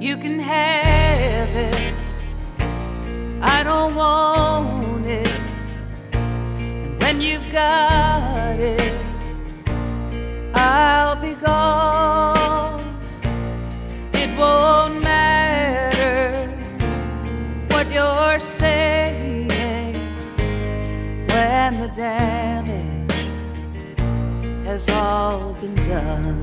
You can have it, I don't want it. And when you've got it, I'll be gone. It won't matter what you're saying when the damage has all been done.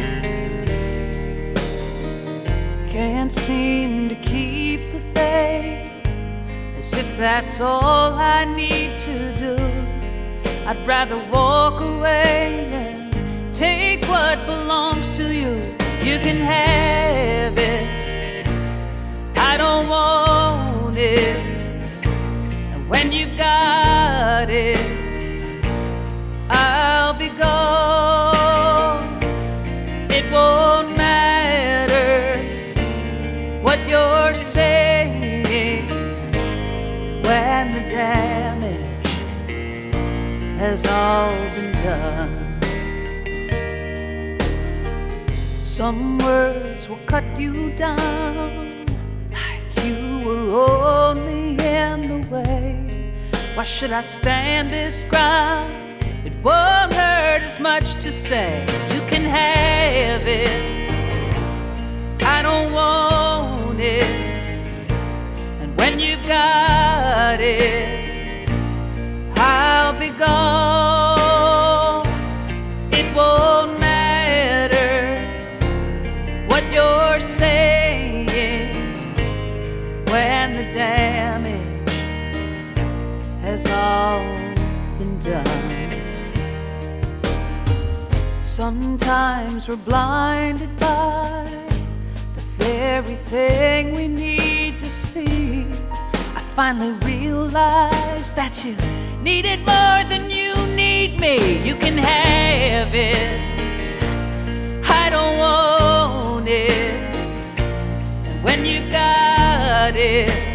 Can't seem to keep the faith, as if that's all I need to do. I'd rather walk away than take what belongs to you. You can have it, I don't want it. And when you've got it, I'll be gone. It won't matter what you're saying when the damage has all been done. Some words will cut you down like you were only in the way. Why should I stand this ground? It won't hurt as much to say you can have it, I don't want it. And when you've got it, I'll be gone. It won't matter what you're saying when the damage has all been done. Sometimes we're blinded by the very thing we need to see. I finally realized that you need it more than you need me. You can have it, I don't want it. And when you got it,